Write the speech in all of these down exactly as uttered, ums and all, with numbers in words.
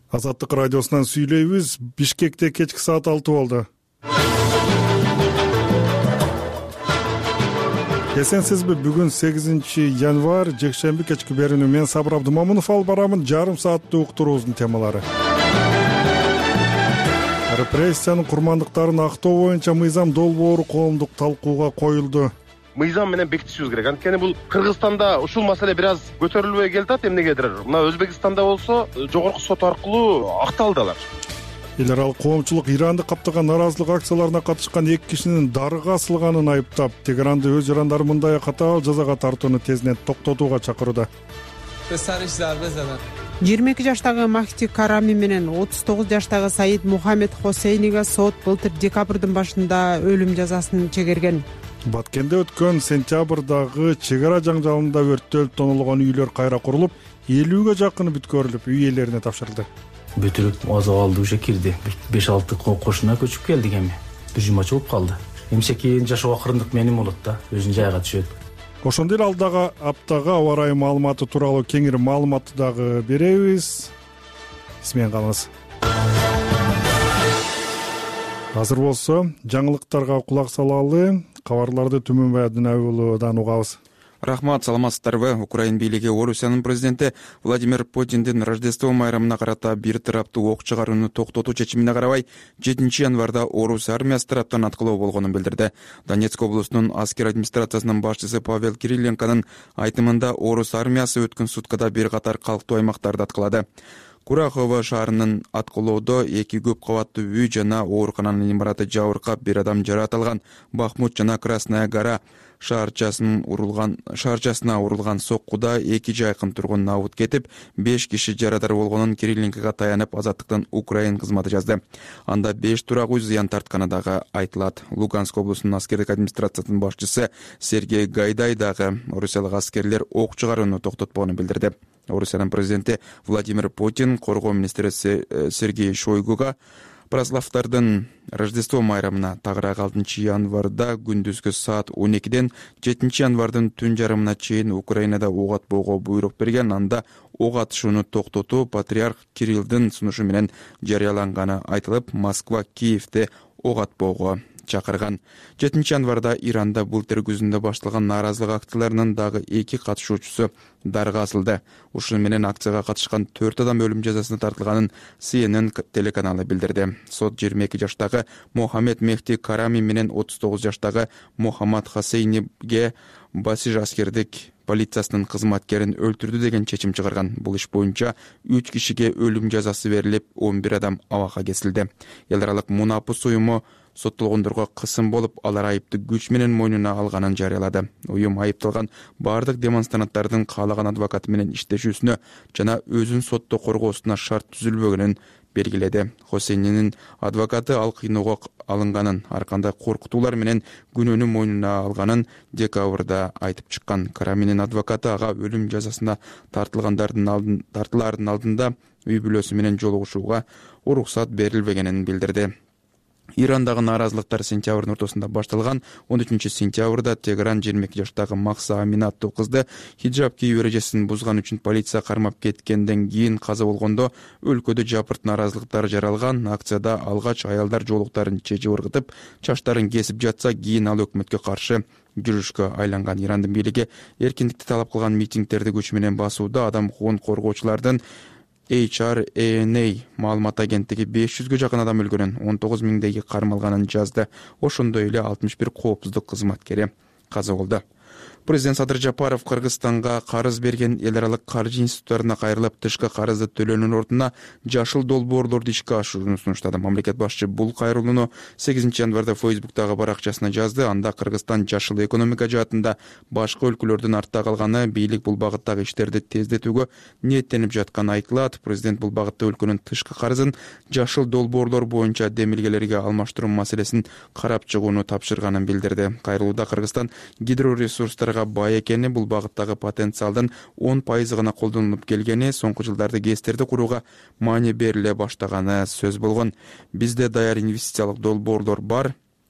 Азаттык радиосунан сүйлөйбүз. Бишкекте кечки саат алты болду. Эсенсизби, бүгүн сегизинчи январь, жекшемби кечки берүүнү мен Сабыр Абдымомунов алып барамын. Жарым сааттык уктуруубуздун темалары. Репрессиянын курмандыктарын актоо боюнча мыйзам долбоору коомдук талкууга коюлду. Мыйзам менен бекитишибиз керек. Анткени бул Кыргызстанда ушул маселе бир аз көтөрүлбөй келатат эмнегедир. Мына Өзбекстанда болсо жогорку сот аркылуу акталды алар. Эл аралык коомчулук Иранды каптаган нараазылык акцияларына катышкан эки кишинин дарыга асылганын айыптап, Тегеранды өз жарандары мындай катаал жазага тартууну тезинен токтотууга чакырууда. жыйырма эки жаштагы Махти Карами менен отуз тогуз жаштагы Саид Мухаммед Хосейниге сот былтыр декабрдын башында өлүм жазасын чегерген. Баткенде өткөн сентябрдагы чек ара жаңжалында өрттөлүп тонолгон үйлөр кайра курулуп, элүүгө жакыны бүткөрүлүп, үй ээлерине тапшырылды. Бүтүрүп азап алды уже кирди. беш алты кошуна көчүп келдик эми. Бир жума чыгып калды. Эмсе кийин жашоо акырындык менин болот да, өзүнүн жайга түшөт. Ошондой эле алдагы аптага аба ырайы маалыматы тууралуу кеңири маалыматты дагы беребиз. Исмен калыңыз. Азыр болсо жаңылыктарга кулак салалы. Кабарларды Түмөнбай Абдынаби уулудан угабыз. Рахмат, саламатсыздарбы? Украин бийлиги Орусиянын президенти Владимир Путиндин Рождество майрамына карата бир тараптуу ок чыгарууну токтотуу чечимине карабай жетинчи январда Орус армиясы тараптан аткылоо болгонун билдирди. Донецк облусунун аскер администрациясынын башчысы Павел Кириленконун айтымында Орус армиясы өткөн суткада бир катар калктуу аймактарды аткылады. Курахова шаарынын аткылоодо эки көп кабаттуу үй жана оорукананын имараты жабыркап, бир адам жаракат. Бахмут жана Красная Гора шаарчасына урулган шаарчасына урулган соккуда эки жайкын тургун набыт кетип, беш киши жарадар болгонун Кириленкага таянып Азаттыктын Украин кызматы жазды. Анда беш турак үй зыян тартканы дагы айтылат. Луганск облусунун аскердик администрациясынын башчысы Сергей Гайдай дагы орусиялык аскерлер ок чыгарууну токтотпогонун билдирди. Орусиянын президенти Владимир Путин коргоо министри Сергей Шойгуга Праславдардын Рождество майрамына тагыраак алтынчы январда күндүзгү саат он экиден жетинчи январдын түн жарымына чейин Украинада ок атпоого буйрук берген. Анда ок атышууну токтотуу патриарх Кириллдин сунушу менен жарыяланганы айтылып, Москва Киевде ок атпоого чакырган. жетинчи январда Иранда былтыр күзүндө башталган нааразылык акцияларынын дагы эки катышуучусу дарыга асылды. Ушул менен акцияга катышкан төрт адам өлүм жазасына тартылганын Си Эн Эн телеканалы билдирди. Сот жыйырма эки жаштагы Мухаммед Мехти Карами менен отуз тогуз жаштагы Мухаммад Хосейниге Басиж аскердик полициясынын кызматкерин өлтүрдү деген чечим чыгарган. Бул иш боюнча үч кишиге өлүм жазасы берилип, он бир адам абакка кесилди. Эл аралык Мунапус уюму соттолгондорго кысым болуп, алар айыпты күч менен мойнуна алганын жарыялады. Уюм айыпталган бардык демонстранттардын каалаган адвокаты менен иштешүүсүнө жана өзүн сотто коргоосуна шарт түзүлбөгөнүн белгиледи. Хосейнинин адвокаты ал кыйноого алынганын, ар кандай коркутуулар менен күнөөнү мойнуна алганын декабрда айтып чыккан. Караминин адвокаты ага өлүм жазасына тартылгандардын алдын тартылаардын алдында үй бүлөсү менен жолугушууга уруксат берилбегенин билдирди. Ирандагы нааразылыктар сентябрдын ортосунда башталган. он үчүнчү сентябрда Тегеран жыйырма эки жаштагы Макса Амин аттуу кызды хиджаб кийүү эрежесин бузган үчүн полиция кармап кеткенден кийин каза болгондо өлкөдө жапырт нааразылыктар жаралган. Акцияда алгач аялдар жоолуктарын чечип ыргытып, чачтарын кесип жатса, кийин ал өкмөткө каршы жүрүшкө айланган. Ирандын бийлиги эркиндикти талап кылган митингдерди күч менен басууда. Адам укугун коргоочулардын Эйч Ар Э Эн А маалымат агенттиги беш жүзгө жакын адам өлгөнүн, он тогуз миңдеги кармалганын жазды. Ошондой эле алтымыш бир коопсуздук кызматкери каза болду. Президент Садыр Жапаров Кыргызстанга карыз берген эл аралык каржы институттарына кайрылып, тышкы карызды төлөөнүн ордуна жашыл долбоорлорду ишке ашырууну сунуштады. Мамлекет башчы бул кайрылууну сегизинчи январда Фейсбуктагы баракчасына жазды. Анда Кыргызстан жашыл экономика жаатында башка өлкөлөрдүн артта калганы, бийлик бул багыттагы иштерди тездетүүгө ниеттенип жатканы айтылат. Президент бул багытта өлкөнүн тышкы карызын жашыл долбоорлор боюнча демилгелерге алмаштыруу маселесин карап чыгууну тапшырганын билдирди. Кайрылууда Кыргызстан гидроресурстарга бай экени, бул багыттагы потенциалдын он пайызы гана колдонулуп келгени, соңку жылдарда ГЭСтерди курууга маани бериле баштаганы сөз болгон. Бизде даяр инвестициялык долбоорлор бар.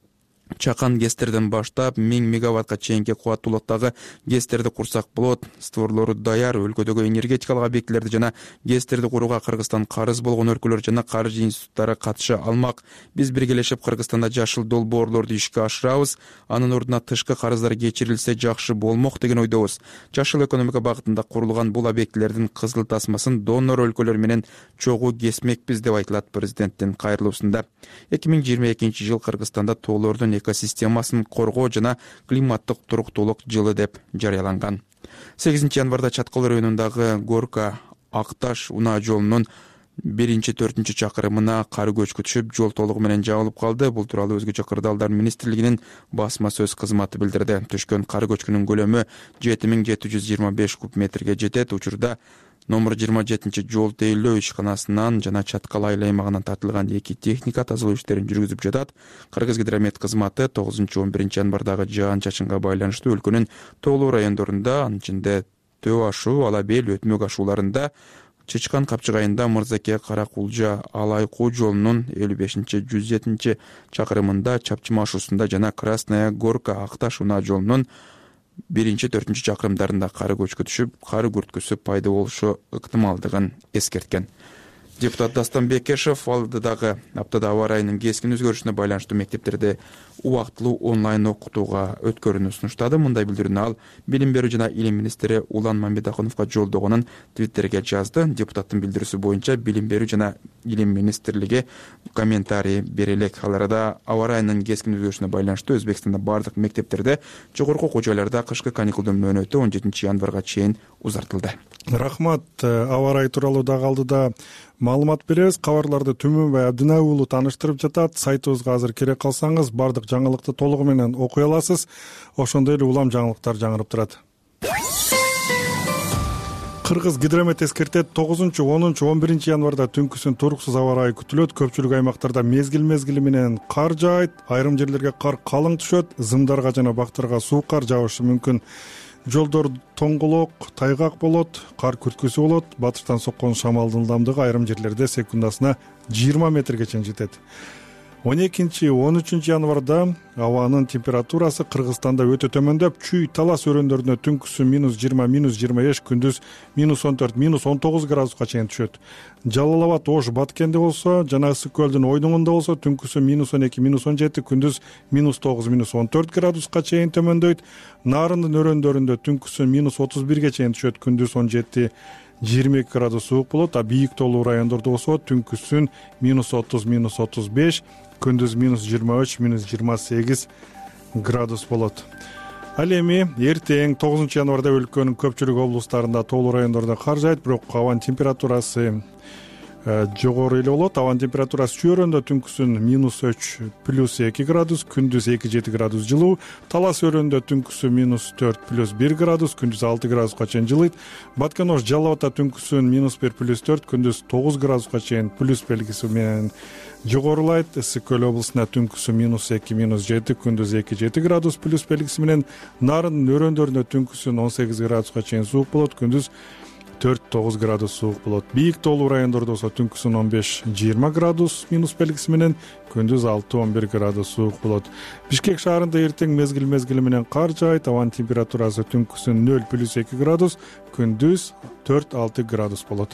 чакан гэстерден баштап миң мегаваттка чейинки кубаттуулуктагы гэстерди курсак болот. Створлору даяр. Өлкөдөгү энергетикалык объектилерди жана гэстерди курууга Кыргызстан карыз болгон өлкөлөр жана каржы институттары катыша алмак. Биз биргелешип Кыргызстанда жашыл долбоорлорду ишке ашырабыз. Анын ордуна тышкы карыздар кечирилсе жакшы болмок деген ойдобуз. Жашыл экономика багытында курулган бул объектилердин кызыл тасмасын донор өлкөлөр менен чогуу кесмекпиз деп айтылат президенттин кайрылуусунда. эки миң жыйырма экинчи жыл Кыргызстанда тоолордун экосистемасын коргоо жана климаттык туруктуулук жылы деп жарыяланган. сегизинчи январда Чаткал районундагы Горка Акташ унаа жолунун биринчи төртүнчү чакырымына кар көчкү түшүп, жол толугу менен жабылып калды. Бул тууралуу Өзгөчө кырдаалдар министрлигинин басма сөз кызматы билдирди. Түшкөн кар көчкүнүн көлөмү жети миң жети жүз жыйырма беш куб метрге жетет. Учурда номер жыйырма жетинчи жол тейлөө ишканасынан жана Чаткал айыл аймагынан тартылган эки техника тазалоо иштерин жүргүзүп жатат. Кыргызгидромет кызматы тогузунчу он биринчи январдагы жаан-чачынга байланыштуу өлкөнүн тоолуу райондорунда, анын ичинде Төө ашуу, Ала бел, Өтмөк ашууларында, Чычкан Капчыгайында, Мырзаке Каракулжа Алайкуу жолунун элүү бешинчи жүз жетинчи чакырымында, Чапчыма ашуусунда жана Красная Горка Акташ унаа жолунун биринчи төртүнчү чакырымдарында кар көчкү түшүп, кар күрткүсү пайда болушу ыктымалдыгын эскерткен. Депутат Дастан Бекешев алдыдагы аптада аба ырайынын кескин өзгөрүшүнө байланыштуу мектептерде убактылуу онлайн окутууга өткөрүүнү сунуштады. Мындай билдирүүнү ал Билим берүү жана илим министри Улан Мамбетахуновго жолдогонун Твиттерге жазды. Депутаттын билдирүүсү боюнча Билим берүү жана илим министрлиги комментарий бере элек. Ал арада аба ырайынын кескин өзгөрүшүнө байланыштуу Өзбекстанда бардык мектептерде жогорку окуу жайларда кышкы каникулдун мөөнөтү он жетинчи январга чейин узартылды. Рахмат. Аба ырайы тууралуу дагы алдыда маалымат беребиз. Кабарларды Түмөнбай Абдинай уулу тааныштырып жатат. Сайтыбызга азыр керек калсаңыз бардык жаңылыкты толугу менен окуй аласыз. Ошондой эле улам жаңылыктар жаңырып турат. Кыргыз гидромет эскертет, тогузунчу онунчу он биринчи январда түнкүсүн туруксуз аба ырайы күтүлөт. Көпчүлүк аймактарда мезгил мезгили менен кар жаайт, айрым жерлерге кар калың түшөт, зымдарга жана бактарга суу кар жаышы мүмкүн. Жолдор тоңголок, тайгак болот, кар күрткүсү болот. Батыштан соккон шамалдын ылдамдыгы айрым жерлерде секундасына жыйырма метрге чейин жетет. он экинчи он үчүнчү январда абанын температурасы Кыргызстанда өтө төмөндөп, Чүй, Талас өрөөндөрүндө түнкүсү минус жыйырма, минус жыйырма беш, күндүз минус он төрт, минус он тогуз градуска чейин түшөт. Жалал Абад, Ош, Баткенде болсо жана Ысык көлдүн ойдуңунда болсо түнкүсү минус он эки, минус он жети, күндүз минус тогуз, минус он төрт градуска чейин төмөндөйт. Нарындын өрөөндөрүндө түнкүсү минус отуз бирге чейин түшөт, күндүз он жети, жыйырма эки градус суук болот. А бийик тоолуу райондордо болсо түнкүсүн минус отуз, минус отуз беш, күндүз минус жыйырма үч, минус жыйырма сегиз градус болот. Ал эми эртең тогузунчу январда өлкөнүн көпчүлүк облустарында тоолуу райондордо кар жаайт, бирок абанын температурасы жогору эле болот. Абанын температурасы Чүй өрөөндө түнкүсүн минус үч, плюс эки градус, күндүз эки жети градус жылуу. Талас өрөөндө түнкүсү минус төрт, плюс бир градус, күндүз алты градуска чейин жылыйт. Баткен, Ош, Жалал Абадта түнкүсүн минус бир, плюс төрт, күндүз тогуз градуска чейин плюс белгиси менен жогорулайт. Ысык көл облусунда түнкүсү минус эки, минус жети, күндүз эки жети градус плюс белгиси менен. Нарындын өрөөндөрүндө түнкүсүн он сегиз градуска чейин суук болот, күндүз төрт тогуз градус суук болот. Бийик тоолуу райондордо болсо түнкүсүн он беш жыйырма градус минус белгиси менен, күндүз алты он бир градус суук болот. Бишкек шаарында эртең мезгил мезгили менен кар жаайт. Абанын температурасы түнкүсүн нөл, плюс эки градус, күндүз төрт алты градус болот.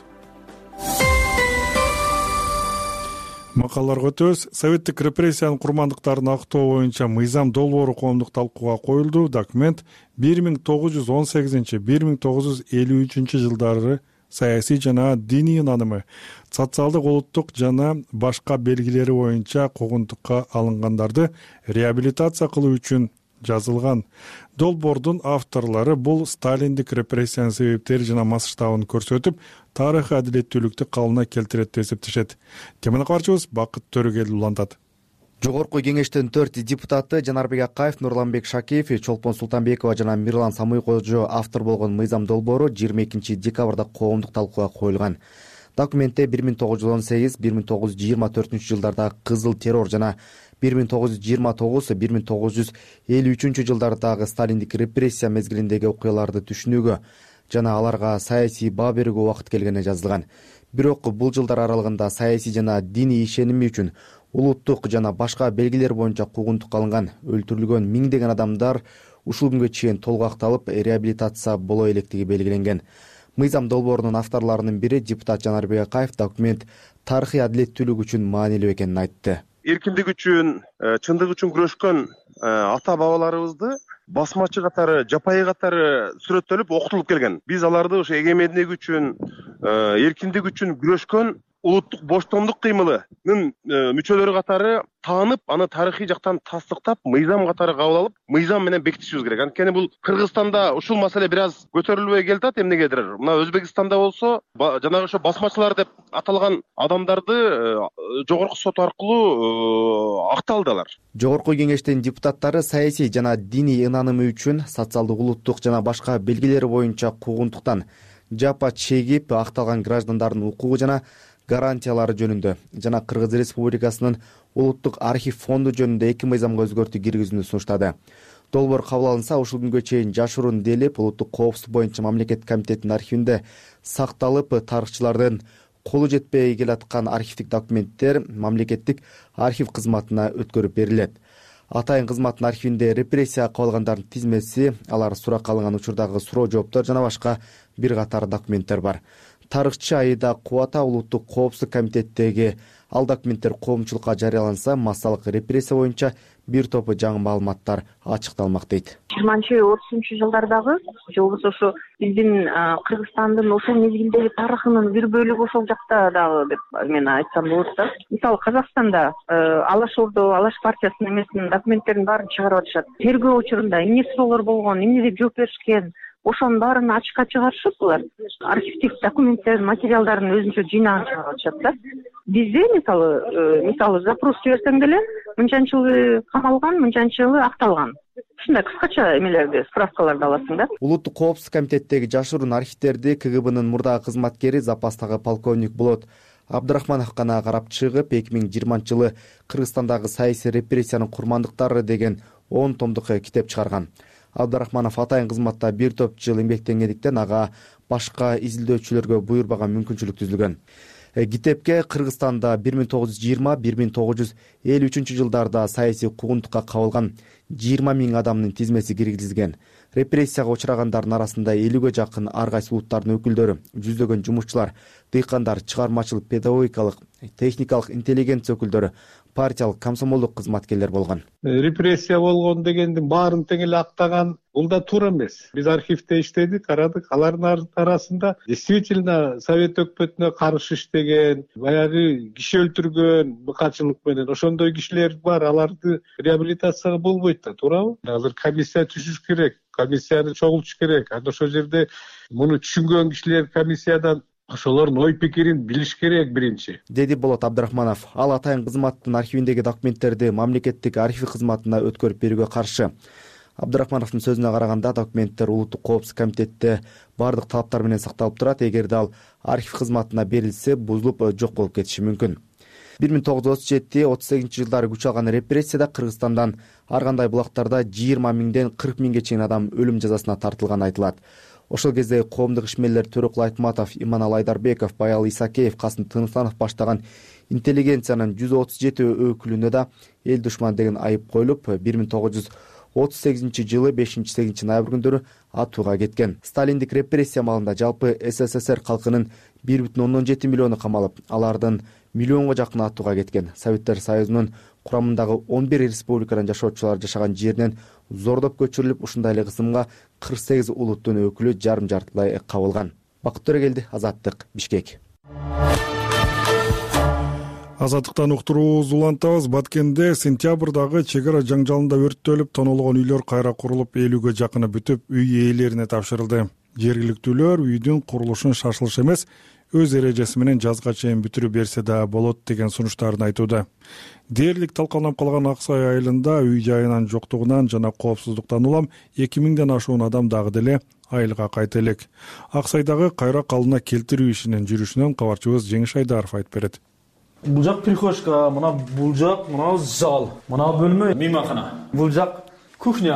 Макалаларга өтөбүз. Советтик репрессиянын курмандыктарын актоо боюнча мыйзам долбоору коомдук талкууга коюлду. Документ бир миң тогуз жүз он сегизинчи — бир миң тогуз жүз элүү үчүнчү жылдары саясий жана диний ынанымы, социалдык, улуттук жана башка белгилери боюнча куугунтукка алынгандарды реабилитация кылуу үчүн жазылган. Долбоордун авторлору бул сталиндик репрессиянын себептери жана масштабын көрсөтүп, тарыхый адилеттүүлүктү калыбына келтирет деп эсептешет. Теманы кабарчыбыз Бакыт Төрөгел улантат. Жогорку кеңештин төрт депутаты Жанарбек Акаев, Нурланбек Шакиев, Чолпон Султанбекова жана Мирлан Самуйкожо автор болгон мыйзам долбоору жыйырма экинчи декабрда коомдук талкууга коюлган. Документте бир миң тогуз жүз он сегиз — бир миң тогуз жүз жыйырма төртүнчү жылдардагы кызыл террор жана бир миң тогуз жүз жыйырма тогуз — бир миң тогуз жүз элүү үчүнчү жылдардагы сталиндик репрессия мезгилиндеги окуяларды түшүнүүгө жана аларга саясий баа берүүгө убакыт келгене жазылган. Бирок бул жылдар аралыгында саясий жана диний ишеними үчүн улуттук жана башка белгилер боюнча куугунтукка алынган, өлтүрүлгөн миңдеген адамдар ушул күнгө чейин толук акталып, реабилитация боло электиги белгиленген. Мыйзам долбоорунун авторлорунун бири депутат Жанарбек Акаев документ тарыхый адилеттүүлүк үчүн маанилүү экенин айтты. Эркиндик үчүн, чындык үчүн күрөшкөн ата бабаларыбызды басмачы катары, жапайы катары сүрөттөлүп окутулуп келген. Биз аларды ошо эгемендик үчүн, эркиндик үчүн күрөшкөн улуттук боштондук кыймылынын мүчөлөрү катары таанып, аны тарыхый жактан тастыктап, мыйзам катары кабыл алып, мыйзам менен бекитишибиз керек. Анткени бул Кыргызстанда ушул маселе бир аз көтөрүлбөй келатат эмнегедир. Мына Өзбекстанда болсо, жанагы ошо басмачылар деп аталган адамдарды жогорку сот аркылуу акталдылар. Жогорку кеңештин депутаттары саясий жана диний ынанымы үчүн социалдык, улуттук жана башка белгилери боюнча куугунтуктан жапа чегип акталган граждандардын укугу жана гарантиялары жөнүндө жана Кыргыз Республикасынын улуттук архив фонду жөнүндө эки мыйзамга өзгөртүү киргизүүнү сунуштады. Долбоор кабыл алынса, ушул күнгө чейин жашыруун делип, улуттук коопсуздук боюнча мамлекеттик комитеттин архивинде сакталып, тарыхчылардын колу жетпей келаткан архивдик документтер мамлекеттик архив кызматына өткөрүп берилет. Атайын кызматтын архивинде репрессия кабылгандардын тизмеси, алар суракка алынган учурдагы суроо жооптор жана башка бир катар документтер бар. Тарыхчы Аида Кубата улуттук коопсуздук комитеттеги ал документтер коомчулукка жарыяланса, массалык репрессия боюнча бир топ жаңы маалыматтар ачыкталмак дейт. жыйырманчы отузунчу жылдардагы же болбосо ошо биздин Кыргызстандын ошол мезгилдеги тарыхынын бир бөлүгү ошол жакта дагы деп мен айтсам болот да. Мисалы Казакстанда Алаш Ордо, Алаш партиясынын эмесинин документтерин баарын чыгарып атышат. Тергөө учурунда эмне суроолор болгон, эмне деп жооп беришкен, ошонун баарын ачыкка чыгарышып, булар архивдик документтердин, материалдарын өзүнчө жыйнагын чыгарып атышат да. Бизде мисалы мисалы запрос жиберсең деле мынчанчы жылы камалган, мынчанчы жылы акталган. Ушундай кыскача эмелерди, справкаларды аласың да. Улуттук коопсуздук комитеттеги жашыруун архивдерди КГБнын мурдагы кызматкери, запастагы полковник Болот Абдрахманов гана карап чыгып, эки миң жыйырманчы жылы Кыргызстандагы саясий репрессиянын курмандыктары деген он томдук китеп чыгарган. Абдрахманов атайын кызматта бир топ жыл эмгектенгендиктен ага башка изилдөөчүлөргө буйрбаган мүмкүнчүлүк түзүлгөн. Китепке Кыргызстанда бир миң тогуз жүз жыйырма — бир миң тогуз жүз элүү үчүнчү жылдарда саясий куугунтукка кабылган жыйырма миң адамдын тизмеси киргизилген. Репрессияга учурагандардын арасында элүүгө жакын ар кайсы улуттардын өкүлдөрү, жүздөгөн жумушчулар, дыйкандар, чыгармачылык, педагогикалык, техникалык интеллигенция өкүлдөрү, партиялык, комсомолдук кызматкерлер болгон. Репрессия болгон дегендин баарын тең эле актаган, бул да туура эмес. Биз архивде иштедик, карадык. Алардын арасында действительно Совет өкмөтүнө каршы иштеген, баягы киши өлтүргөн быкачылык менен ошондой кишилер бар. Аларды реабилитацияга болбойт да, туурабы? Азыр комиссия түзүш керек, комиссияны чогултуш керек. Анда ошол жерде муну түшүнгөн кишилер комиссиядан ошолордун ой пикирин билиш керек биринчи, деди Болот Абдрахманов. Ал атайын кызматтын архивиндеги документтерди мамлекеттик архив кызматына өткөрүп берүүгө каршы. Абдрахмановдун сөзүнө караганда, документтер улуттук коопсуздук комитетте бардык талаптар менен сакталып турат. Эгерде ал архив кызматына берилсе, бузулуп жок болуп кетиши мүмкүн. бир миң тогуз жүз отуз жети — отуз сегизинчи жылдары күч алган репрессияда Кыргызстандан ар кандай булактарда жыйырма миңден кырк миңге чейин адам өлүм жазасына тартылганы айтылат. Ошол кезде коомдук ишмерлер Төрөкул Айтматов, Иманалы Айдарбеков, Баял Исакеев, Касым Тыныстанов баштаган интеллигенциянын жүз отуз жети өкүлүнө да эл душман деген айып коюлуп, бир миң тогуз жүз отуз сегизинчи жылы бешинчи — сегизинчи ноябрь күндөрү атууга кеткен. Сталиндик репрессия маалында жалпы СССР калкынын бир бүтүн ондон жети миллиону камалып, алардын миллионго жакын атууга кеткен. Советтер Союзунун курамындагы он бир республикадан жашоочулар жашаган жеринен зордоп көчүрүлүп, ушундай эле кысымга кырк сегиз улуттун өкүлү жарым жартылай кабылган. Бакыт Төрөгелди, Азаттык, Бишкек. Азаттыктан уктуруубузду улантабыз. Баткенде сентябрдагы чек ара жаңжалында өрттөлүп, тонолгон үйлөр кайра курулуп, элүүгө жакыны бүтүп, үй ээлерине тапшырылды. Жергиликтүүлөр үйдүн курулушун шашылыш эмес, өз эрежеси менен жазга чейин бүтүрүп берсе да болот деген сунуштарын айтууда. Дээрлик талкаланып калган Ак Сай айылында үй жайынын жоктугунан жана коопсуздуктан улам эки миңден ашуун адам дагы деле айылга кайта элек. Ак Сайдагы кайра калыбына келтирүү ишинин жүрүшүнөн кабарчыбыз Жеңиш Айдаров айтып берет. Бул жак прихожка, мына бул жак, мына зал, мына бөлмө мейманкана, бул жак кухня,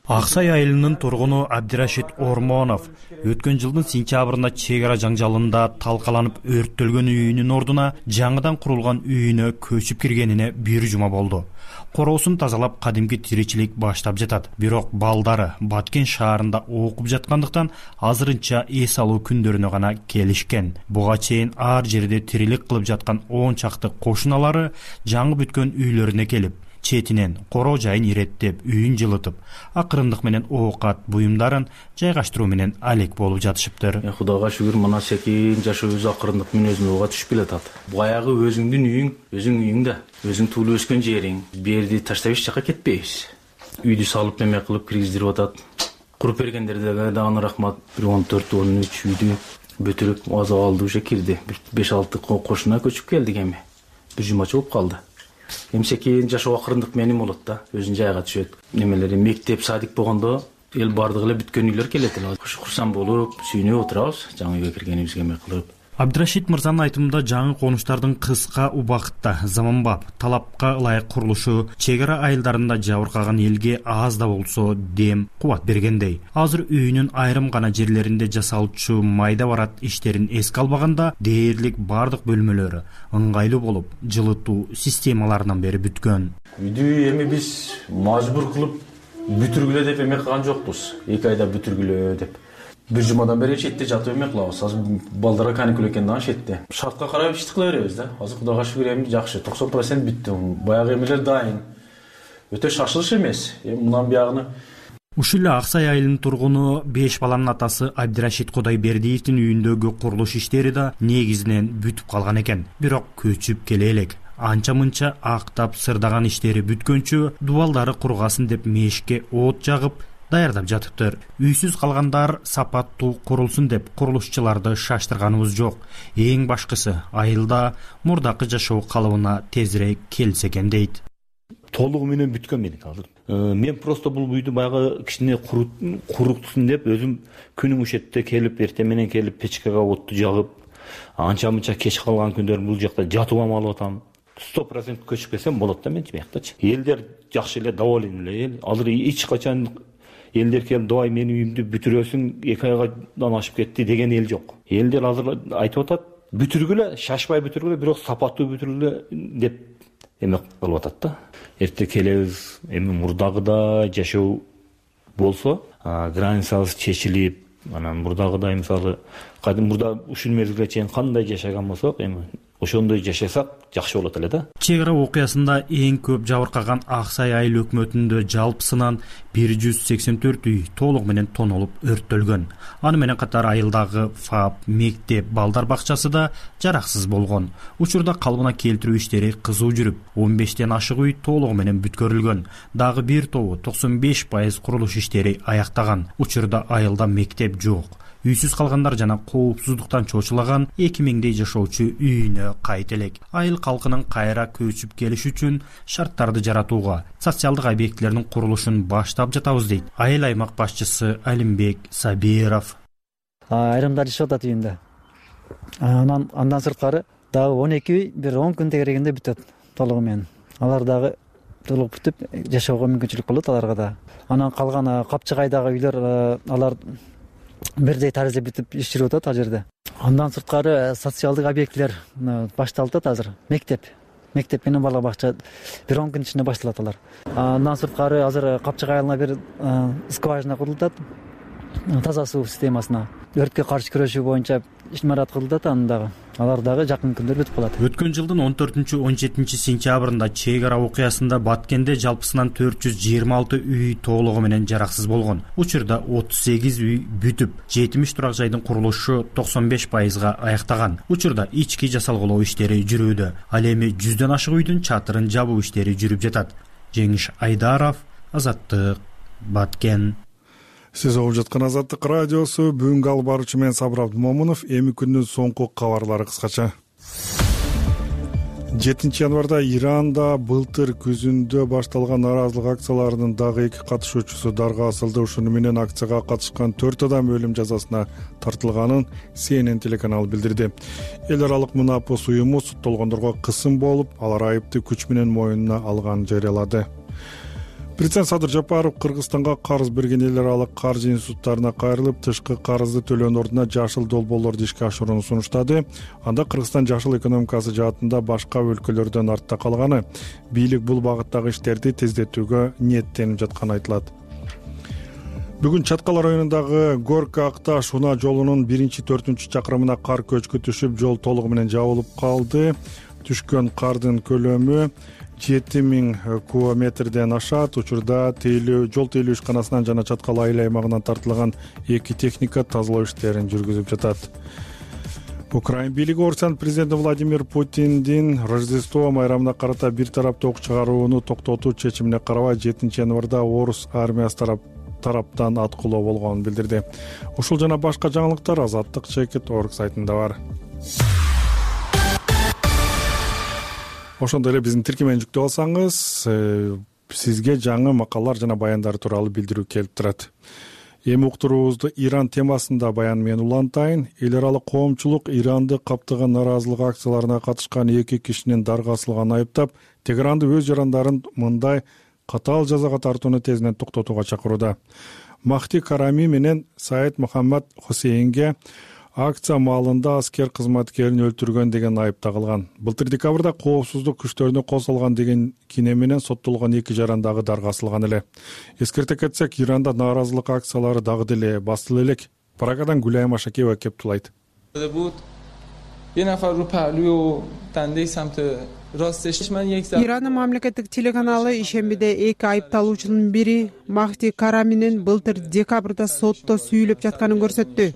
Ак Сай айылынын тургуну Абдирашид Ормонов өткөн жылдын сентябрында чек ара жаңжалында талкаланып өрттөлгөн үйүнүн ордуна жаңыдан курулган үйүнө көчүп киргенине бир жума болду. Короосун тазалап кадимки тиричилик баштап жатат. Бирок балдары Баткен шаарында окуп жаткандыктан азырынча эс алуу күндөрүнө гана келишкен. Буга чейин ар жерде тирилик кылып жаткан он чакты кошуналары жаңы бүткөн үйлөрүнө келип, четинен короо жайын иреттеп, үйүн жылытып, акырындык менен оокат буюмдарын жайгаштыруу менен алек болуп жатышыптыр. Кудайга шүгүр, мына секин жашообуз акырындык менен өзүмөгө түшүп келатат. Баягы өзүңдүн үйүң, өзүң үйүңдө, өзүң туулуп өскөн жериң. Берди таштап эч жака кетпейбиз. Үйдү салып эме кылып киргиздирип атат. Куруп бергендерге дагы рахмат. бир он төрт он үч үйдү бүтүрүп аза алды, уже кирди. беш алты кошуна көчүп келдик эми. Бир жумача болуп калды. Эмсе кийин жашоо акырындык менен болот да, өзүн жайга түшөт. Немелери мектеп, садик болгондо эл бардыгы эле бүткөн үйлөр келет эле. Курсам болуп, сүйүнүп отурабыз, жаңы үйгө киргенибизге эме кылып. Абдирашид мырзанын айтымында жаңы конуштардын кыска убакытта заманбап, талапка ылайык курулушу чек ара айылдарында жабыркаган элге аз да болсо дем кубат бергендей. Азыр үйүнүн айрым гана жерлеринде жасалчу майда барат иштерин эске албаганда дээрлик бардык бөлмөлөрү ыңгайлуу болуп, жылытуу системаларынан бери бүткөн. Үйдү эми биз мажбур кылып бүтүргүлө деп эме кылган жокпуз. эки айда бүтүргүлө деп. Бир жумадан бери четте жатып эме кылабыз. Азыр балдарга каникул экен дагы четте. Шартка карап иш кыла беребиз да. Азыр Кудайга шүгүр эми жакшы, токсон процент бүттү. Баягы эмелер дайын. Өтө шашылыш эмес. Эми мындан биягыны Ушул эле Ак Сай айылынын тургуну беш баланын атасы Абдирашид Кудайбердиевдин үйүндөгү курулуш иштери да негизинен бүтүп калган экен. Бирок көчүп келе элек. Анча-мынча актап сырдаган иштери бүткөнчө дубалдары кургасын деп мешке от жагып даярдап жатыптыр. Үйсүз калгандар сапаттуу курулсун деп курулушчуларды шаштырганыбыз жок. Эң башкысы айылда мурдакы жашоо калыбына тезирээк келсе экен дейт. Толугу менен бүткөн меник азыр. Мен просто бул үйдү баягы кичине куруктусун деп өзүм күнүң ушетте келип, эртең менен келип печкага отту жагып, анча-мынча кеч калган күндөр бул жакта жатып алып атам. сто процент көчүп келсем болот да менчи бияктачы. Элдер жакшы эле доволен эле. Азыр эч качан элдер келип давай менин үйүмдү бүтүрөсүң, эки айдан ашып кетти деген эл жок. Элдер азыр айтып атат, бүтүргүлө, шашпай бүтүргүлө, бирок сапаттуу бүтүргүлө деп эме кылып атат да. Эрте келебиз, эми мурдагыдай жашоо болсо, границабыз чечилип, анан мурдагыдай мисалы, кадим мурда ушул мезгилге чейин кандай жашаган болсок, эми ошондой жашасак жакшы болот эле да. Чек ара окуясында эң көп жабыркаган Ак Сай айыл өкмөтүндө жалпысынан бир жүз сексен төрт үй толугу менен тонолуп өрттөлгөн. Аны менен катар айылдагы ФАП, мектеп, балдар бакчасы да жараксыз болгон. Учурда калыбына келтирүү иштери кызуу жүрүп, он бештен ашык үй толугу менен бүткөрүлгөн. Дагы бир тобу токсон беш пайыз курулуш иштери аяктаган. Учурда айылда мектеп жок. Үйсүз калгандар жана коопсуздуктан чочулаган эки миңдей жашоочу үйүнө кайт элек. Айыл калкынын кайра көчүп келиш үчүн шарттарды жаратууга, социалдык объектилердин курулушун баштап жатабыз дейт айыл аймак башчысы Алимбек Сабиров. Айрымдар жашап атат үйүндө. Анан андан сырткары дагы он эки үй бир он күн тегерегинде бүтөт толугу менен. Алар дагы толук бүтүп жашоого мүмкүнчүлүк болот аларга да. Анан калган Капчыгайдагы үйлөр алар бирдей тарзде бүтүп иш жүрүп атат ал жерде. Андан сырткары социалдык объектилер башталып атат азыр. Мектеп, мектеп менен бала бакча бир он күн ичинде башталат алар. Андан сырткары азыр Капчыгай айылына бир скважина курулуп атат. Таза суу системасына өрткө каршы күрөшүү боюнча ишмарат кылып атат, аны дагы. Алар дагы жакын күндө бүтүп калат. Өткөн жылдын он төртүнчү он жетинчи сентябрында чек ара окуясында Баткенде жалпысынан төрт жүз жыйырма алты үй толугу менен жараксыз болгон. Учурда отуз сегиз үй бүтүп, жетимиш турак жайдын курулушу токсон беш пайызга аяктаган. Учурда ички жасалгылоо иштери жүрүүдө. Ал эми жүздөн ашык үйдүн чатырын жабуу иштери жүрүп жатат. Жеңиш Айдаров, Азаттык, Баткен. Сиз угуп жаткан Азаттык радиосу. Бүгүнкү алып баруучу мен Сабыр Абдымомунов. Эми күндүн соңку кабарлары кыскача. жетинчи январда Иранда былтыр күзүндө башталган нааразылык акцияларынын дагы эки катышуучусу дарга асылды. Ушуну менен акцияга катышкан төрт адам өлүм жазасына тартылганын Си Эн Эн телеканалы билдирди. Эл аралык Мунапос уюму соттолгондорго кысым болуп, алар айыпты күч менен мойнуна алганын жарыялады. Президент Садыр Жапаров Кыргызстанга карыз берген эл аралык каржы институттарына кайрылып, тышкы карызды төлөөнүн ордуна жашыл долбоорлорду ишке ашырууну сунуштады. Анда Кыргызстан жашыл экономикасы жаатында башка өлкөлөрдөн артта калганы, бийлик бул багыттагы иштерди тездетүүгө ниеттенип жатканы айтылат. Бүгүн Чаткал районундагы Горка Акташ унаа жолунун биринчи төртүнчү чакырымына кар көчкү түшүп, жол толугу менен жабылып калды. Түшкөн кардын көлөмү жети миң кубометрден ашат. Учурда тейлөө жол тейлөө ишканасынан жана Чаткал айыл аймагынан тартылган эки техника тазалоо иштерин жүргүзүп жатат. Украин бийлиги Орусиянын президенти Владимир Путиндин Рождество майрамына карата бир тараптуу ок чыгарууну токтотуу чечимине карабай жетинчи январда орус армиясы тарап тараптан аткылоо болгонун билдирди. Ушул жана башка жаңылыктар Азаттык чекит орг сайтында бар. Ошондой эле биздин тиркемени жүктөп алсаңыз, сизге жаңы макалалар жана баяндар тууралуу билдирүү келип турат. Эми уктуруубузду Иран темасында баян менен улантайын. Эл аралык коомчулук Иранды каптаган нараазылык акцияларына катышкан эки кишинин дарга асылганын айыптап, Тегеранды өз жарандарын мындай катаал жазага тартууну тезинен токтотууга чакырууда. Махти Карами менен Саид Мухаммад Хусейнге акция маалында аскер кызматкерин өлтүргөн деген айып тагылган. Былтыр декабрда коопсуздук күчтөрүнө кол салган деген кине менен соттолгон эки жаран дагы дарга асылган эле. Эскерте кетсек, Иранда нааразылык акциялары дагы деле басылы элек. Прагадан Гүлайым Ашакеева кептулайт. Иранын мамлекеттик телеканалы ишембиде эки айыпталуучунун бири Махти Караминин былтыр декабрда сотто сүйүлүп жатканын көрсөттү.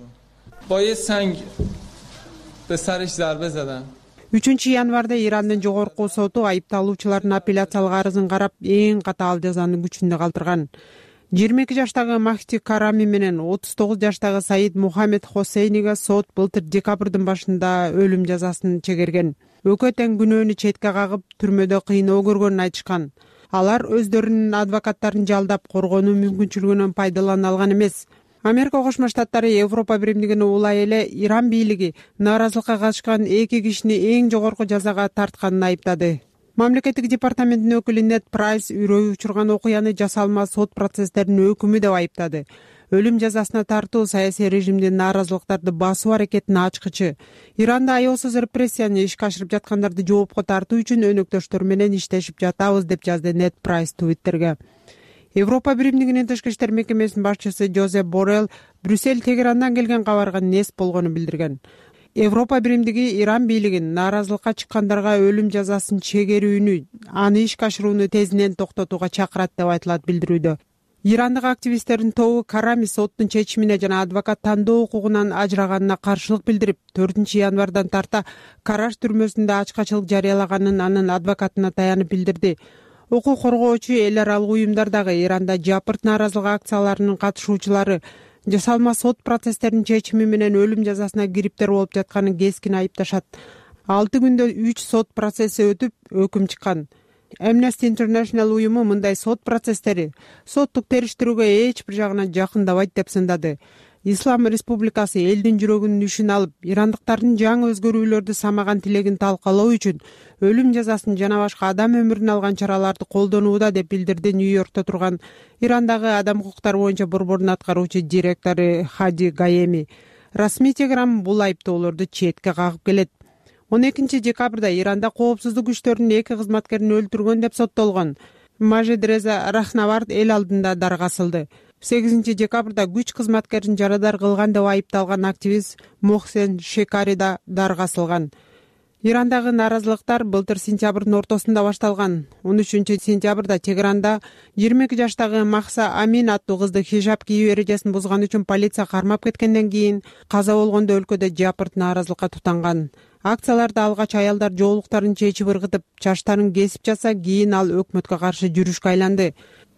үчүнчү январда Ирандын жогорку соту айыпталуучулардын апелляциялык арызын карап, эң катаал жазаны күчүндө калтырган. жыйырма эки жаштагы Махти Карами менен отуз тогуз жаштагы Саид Мухаммед Хосейниге сот былтыр декабрдын башында өлүм жазасын чегерген. Экөө тең күнөөнү четке кагып, түрмөдө кыйноо көргөнүн айтышкан. Алар өздөрүнүн адвокаттарын жалдап коргонуу мүмкүнчүлүгүнөн пайдалана алган эмес. Америка Кошмо Штаттары Европа биримдигине улай эле Иран бийлиги нааразылыкка катышкан эки кишини эң жогорку жазага тартканын айыптады. Мамлекеттик департаменттин өкүлү Нед Прайс үрөй учурган окуяны жасалма сот процесстеринин өкүмү деп айыптады. Өлүм жазасына тартуу саясий режимдин нааразылыктарды басуу аракетинин ачкычы. Иранда аеосуз репрессияны ишке ашырып жаткандарды жоопко тартуу үчүн өнөктөштөр менен иштешип жатабыз деп жазды Нед Прайс Твиттерге. Европа биримдигинин тышкы иштер мекемесинин башчысы Жозеп Боррелл Брюссель Тегерандан келген кабарга нес болгонун билдирген. Европа биримдиги Иран бийлигин нааразылыкка чыккандарга өлүм жазасын чегерүүнү, аны ишке ашырууну тезинен токтотууга чакырат деп айтылат билдирүүдө. Ирандык активисттердин тобу Карами соттун чечимине жана адвокат тандоо укугунан ажыраганына каршылык билдирип, төртүнчү январдан тарта Караш түрмөсүндө ачкачылык жарыялаганын анын адвокатына таянып билдирди. Укук коргоочу эл аралык уюмдар дагы Иранда жапырт нааразылык акцияларынын катышуучулары жасалма сот процесстеринин чечими менен өлүм жазасына кириптер болуп жатканын кескин айыпташат. алты күндө үч сот процесси өтүп, өкүм чыккан. Amnesty International уюму мындай сот процесстери соттук териштирүүгө эч бир жагынан жакындабайт деп сындады. Ислам Республикасы элдин жүрөгүнүн үшүн алып, ирандыктардын жаңы өзгөрүүлөрдү самаган тилегин талкалоо үчүн өлүм жазасын жана башка адам өмүрүн алган чараларды колдонууда деп билдирди Нью-Йоркто турган Ирандагы адам укуктары боюнча борбордун аткаруучу директору Хади Гаеми. Расмий Тегеран бул айыптоолорду четке кагып келет. он экинчи декабрда Иранда коопсуздук күчтөрүнүн эки кызматкерин өлтүргөн деп соттолгон Мажид Реза Рахнавард эл алдында дарга асылды. сегизинчи декабрда күч кызматкерин жарадар кылган деп айыпталган активист Мохсен Шекари да дарга асылган. Ирандагы нааразылыктар былтыр сентябрдын ортосунда башталган. он үчүнчү сентябрда Тегеранда жыйырма эки жаштагы Махса Амин аттуу кызды хижаб кийүү эрежесин бузган үчүн полиция кармап кеткенден кийин каза болгондо өлкөдө жапырт нааразылыкка тутанган. Акцияларда алгач аялдар жоолуктарын чечип ыргытып, чачтарын кесип жатса, кийин ал өкмөткө каршы жүрүшкө айланды.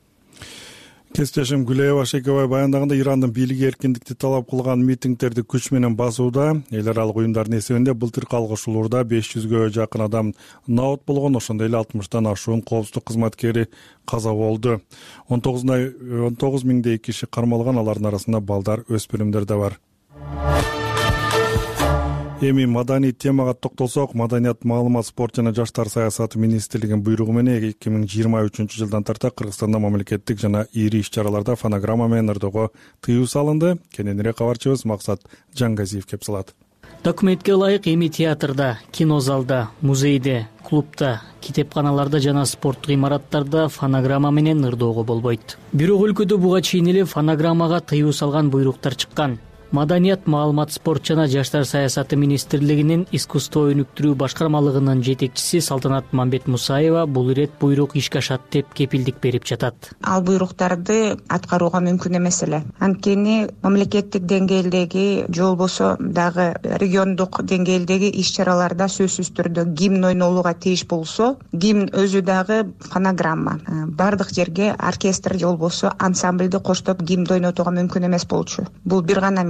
Кесиптешим Гүлайым Ашакеева баяндаганда Ирандын бийлиги эркиндикти талап кылган митингдерди күч менен басууда. Эл аралык уюмдардын эсебинде былтыр калгышууларда беш жүзгө жакын адам наот болгон, ошондой эле алтымыштан ашуун коопсуздук кызматкери каза болду. он тогуз миңдей киши кармалган, алардын арасында балдар, өспүрүмдөр да бар. Эми маданий темага токтолсок, Маданият, маалымат, спорт жана жаштар саясаты министрлигинин буйругу менен эки миң жыйырма үчүнчү жылдан тарта Кыргызстанда мамлекеттик жана ири иш-чараларда фонограмма менен ырдоого тыюу салынды. Кененирээк кабарчыбыз Максат Жангазиев кеп салат. Документке ылайык эми театрда, кинозалда, музейде, клубда, китепканаларда жана спорттук имараттарда фонограмма менен ырдоого болбойт. Бирок өлкөдө буга чейин эле фонограммага тыюу салган буйруктар чыккан. Маданият, маалымат, спорт жана жаштар саясаты министрлигинин искусство өнүктүрүү башкармалыгынын жетекчиси Салтанат Мамбет Мусаева бул ирет буйрук ишке ашат деп кепилдик берип жатат. Ал буйруктарды аткарууга мүмкүн эмес эле. Анткени мамлекеттик деңгээлдеги же болбосо дагы региондук деңгээлдеги иш-чараларда сөзсүз түрдө гимн ойнолууга тийиш болсо, гимн өзү дагы фонограмма. Бардык жерге оркестр же болбосо ансамбльди коштоп гимн ойнотууга мүмкүн эмес болчу. Бул бир гана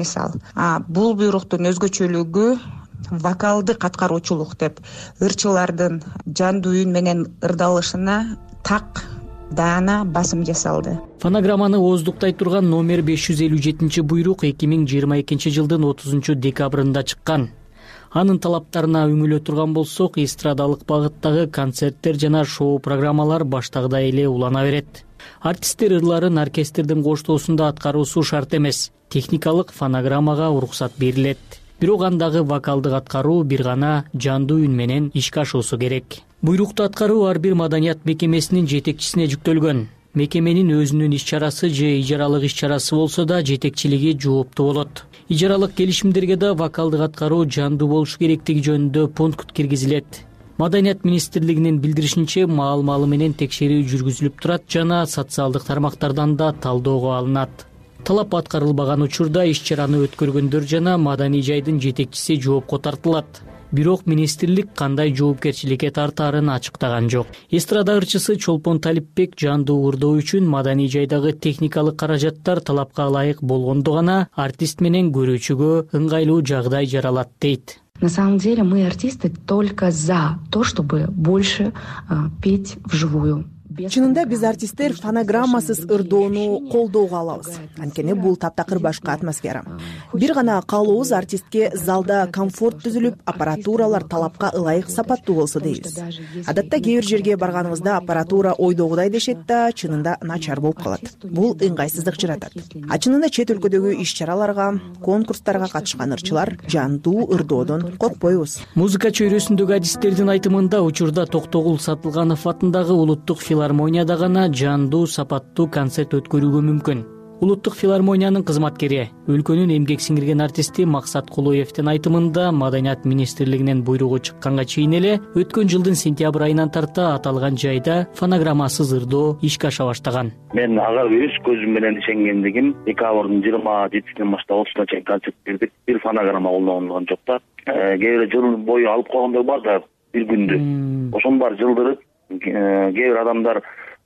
А бул буйруктун өзгөчөлүгү вокалдык аткаруучулук деп ырчылардын жандуу үн менен ырдалышына так даана басым жасалды. Фонограмманы ооздуктай турган номер беш жүз элүү жетинчи буйрук эки миң жыйырма экинчи жылдын отузунчу декабрында чыккан. Анын талаптарына үңүлө турган болсок, эстрадалык багыттагы концерттер жана шоу программалар баштагыдай эле улана берет. Артисттер ырларын оркестрдин коштоосунда аткаруусу шарт эмес. Техникалык фонограммага уруксат берилет. Бирок андагы вокалдык аткаруу бир гана жандуу үн менен ишке ашуусу керек. Буйрукту аткаруу ар бир маданият мекемесинин жетекчисине жүктөлгөн. Мекеменин өзүнүн иш-чарасы же ижаралык иш-чарасы болсо да жетекчилиги жооптуу болот. Ижаралык келишимдерге да вокалдык аткаруу жандуу болушу керектиги жөнүндө пункт киргизилет. Маданият министрлигинин билдиришинче, маал-маалы менен текшерүү жүргүзүлүп турат жана социалдык тармактардан да талоого алынат. Талап аткарылбаган учурда иш-чараны өткөргөндөр жана маданий жайдын жетекчиси жоопко тартылат. Бирок министрлик кандай жоопкерчиликке тартаарын ачыктаган жок. Эстрада ырчысы Чолпон Талипбек жандуу ырдоо үчүн маданий жайдагы техникалык каражаттар талапка ылайык болгондо гана артист менен көрүүчүгө ыңгайлуу жагдай жаралат дейт. На самом деле мы, артисты, только за то, чтобы больше петь вживую. Чынында биз артисттер фонограммасыз ырдоону колдоого алабыз. Анткени бул таптакыр башка атмосфера. Бир гана каалообуз артистке залда комфорт түзүлүп, аппаратуралар талапка ылайык сапаттуу болсо дейбиз. Адатта кээ бир жерге барганыбызда аппаратура ойдогудай дешет да, чынында начар болуп калат. Бул ыңгайсыздык жаратат. А чынында чет өлкөдөгү иш-чараларга, конкурстарга катышкан ырчылар жандуу ырдоодон коркпойбуз. Музыка чөйрөсүндөгү адистердин айтымында учурда Токтогул Сатылганов атындагы улуттук филармонияда гана жандуу сапаттуу концерт өткөрүүгө мүмкүн. Улуттук филармониянын кызматкери, өлкөнүн эмгек сиңирген артисти Максат Кулуевдин айтымында, Маданият министрлигинин буйругу чыкканга чейин эле өткөн жылдын сентябрь айынан тарта аталган жайда фонограммасыз ырдоо ишке аша баштаган. Мен ага өз көзүм менен ишенгендигим, декабрдын жыйырма жетисинен баштап отузуна чейин концерт бердик. Бир фонограмма колдонгон жок да. Кээ бир жыл бою алып койгондор бар да, бир күндү. Ошонун баары жылдырып, кээ бир адамдар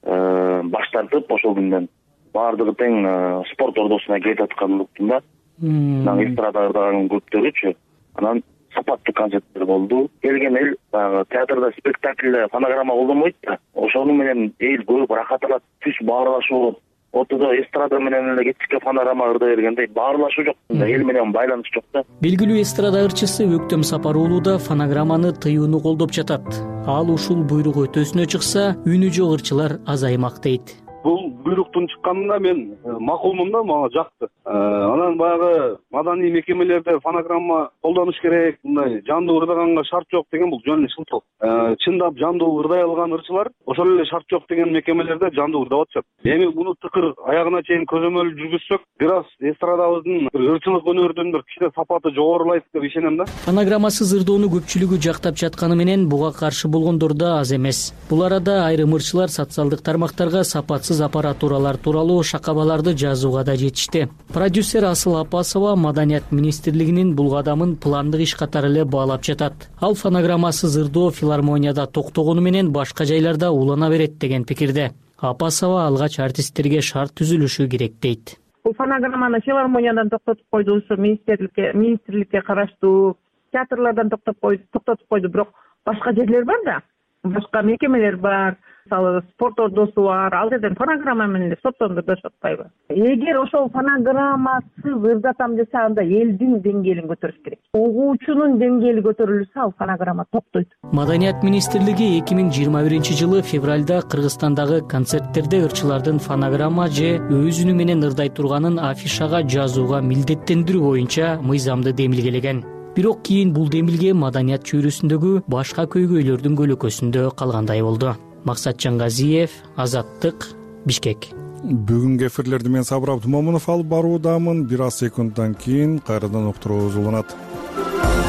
баш тартып ошол күндөн баардыгы тең спорт ордосуна келип аткандыктан да. Анан эстрада ырдаган көптөрүчү. Анан сапаттуу концерттер болду. Келген эл баягы театрда спектакльде фонограмма колдонбойт да. Ошону менен эл көрүп рахат алат, түз баарлашуу болот. Ортодо эстрада менен эле кечке фонограмма ырдай бергенде баарлашуу жок, эл менен байланыш жок да. Белгилүү эстрада ырчысы Өктөм Сапар уулу да фонограмманы тыюуну колдоп жатат. Ал ушул буйрук өтөсүнө чыкса, үнү жок ырчылар азаймак дейт. Бул буйруктун чыкканына мен макулмун да, мага жакты. Анан баягы маданий мекемелерде фонограмма колдонуш керек, мындай жандуу ырдаганга шарт жок деген бул жөн эле шылтоо. Чындап жандуу ырдай алган ырчылар ошол эле шарт жок деген мекемелерде жандуу ырдап атышат. Эми муну тыкыр аягына чейин көзөмөл жүргүзсөк, бир аз эстрадабыздын ырчылык өнөрдүн бир кичине сапаты жогорулайт деп ишенем да. Фонограммасыз ырдоону көпчүлүгү жактап жатканы менен буга каршы болгондор да аз эмес. Бул арада айрым ырчылар социалдык тармактарга сапатсыз аппаратуралар тууралуу шакабаларды жазууга да жетишти. Продюсер Асыл Апасова Маданият министрлигинин бул кадамын пландык иш катары эле баалап жатат. Ал фонограммасыз ырдоо филармонияда токтогону менен башка жайларда улана берет деген пикирде. Апасова алгач артисттерге шарт түзүлүшү керек дейт. Бул фонограмманы филармониядан токтотуп койду, министрликке министрликке караштуу театрлардан токтоп койду, токтотуп койду, бирок башка жерлер бар да, башка мекемелер бар. мисалы спорт ордосу бар, ал жерден фонограмма менен эле соттондурушуп атпайбы? Эгер ошол фонограммасыз ырдатам десе, анда элдин деңгээлин көтөрүш керек. Угуучунун деңгээли көтөрүлсө, ал фонограмма токтойт. Маданият министрлиги эки миң жыйырма биринчи жылы февралда Кыргызстандагы концерттерде ырчылардын фонограмма же өз үнү менен ырдай турганын афишага жазууга милдеттендирүү боюнча мыйзамды демилгелеген. Бирок кийин бул демилге маданият чөйрөсүндөгү башка көйгөйлөрдүн көлөкөсүндө калгандай болду. Максат Жангазиев, Азаттык, Бишкек. Бүгүнкү эфирлерди мен Сабыр Абдымомунов алып баруудамын. Бир аз секунддан кийин кайрадан уктуруубуз уланат.